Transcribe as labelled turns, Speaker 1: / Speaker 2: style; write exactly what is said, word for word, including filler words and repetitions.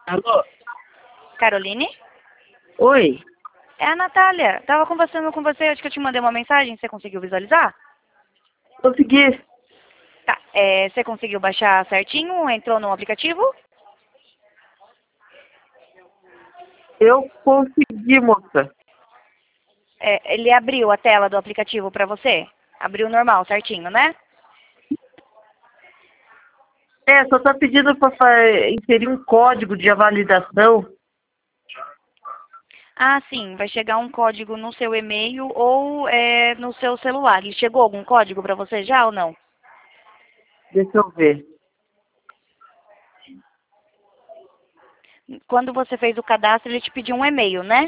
Speaker 1: Alô?
Speaker 2: Caroline?
Speaker 1: Oi?
Speaker 2: É a Natália. Tava conversando com você, acho que eu te mandei uma mensagem, você conseguiu visualizar?
Speaker 1: Consegui.
Speaker 2: Tá, é, você conseguiu baixar certinho? Entrou no aplicativo?
Speaker 1: Eu consegui, moça.
Speaker 2: É, ele abriu a tela do aplicativo pra você? Abriu normal, certinho, né?
Speaker 1: É, só tá pedindo para inserir um código de validação.
Speaker 2: Ah, sim, vai chegar um código no seu e-mail ou é, no seu celular. E chegou algum código pra você já ou não?
Speaker 1: Deixa eu ver.
Speaker 2: Quando você fez o cadastro, ele te pediu um e-mail, né?